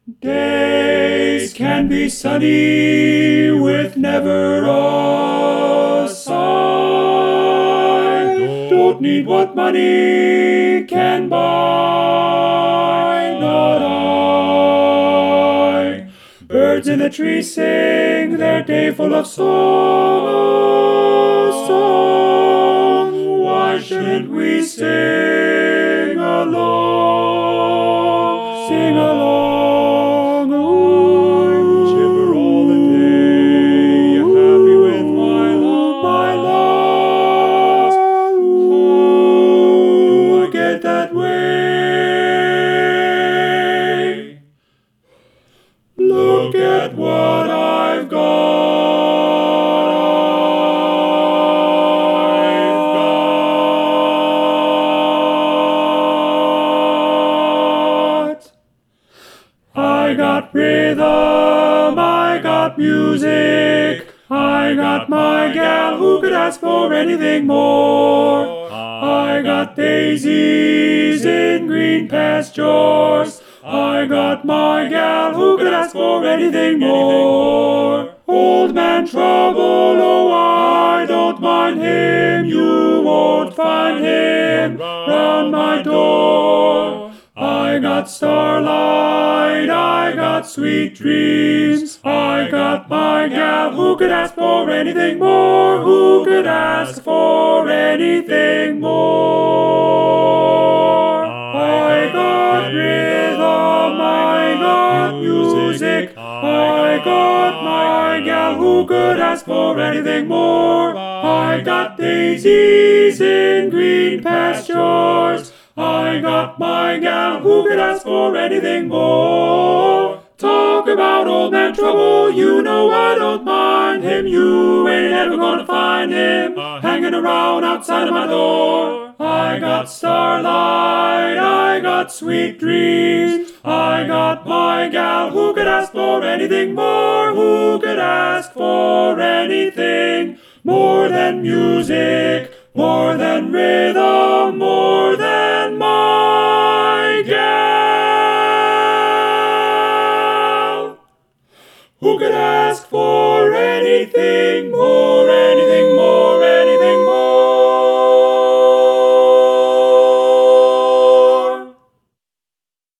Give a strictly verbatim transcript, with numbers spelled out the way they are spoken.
Days can be sunny with never a sigh. Don't need what money can buy, not I. Birds in the trees sing their day full of song, oh, song. Why shouldn't we sing along, sing along? That way. Look at what I've got. I've got. I got rhythm, I got music, I got my gal, who could ask for anything more? I got daisies in green pastures, I got my gal, who could ask for anything more? Old man Trouble, oh, I don't mind him, you won't find him round my door. I got starlight, I got sweet dreams, I got my gal, who could ask for anything more? Who could ask for anything more? I got rhythm, I got music, I got my gal, who could ask for anything more? I got daisies in green pastures, I got my gal, who could ask for anything more? Talk about old man Trouble, you know I don't mind him. You ain't ever gonna find him hanging around outside of my door. I got starlight, I got sweet dreams, I got my gal, who could ask for anything more? Who could ask for anything more than music, more than rhythm, more than my gal? Who could ask for anything more?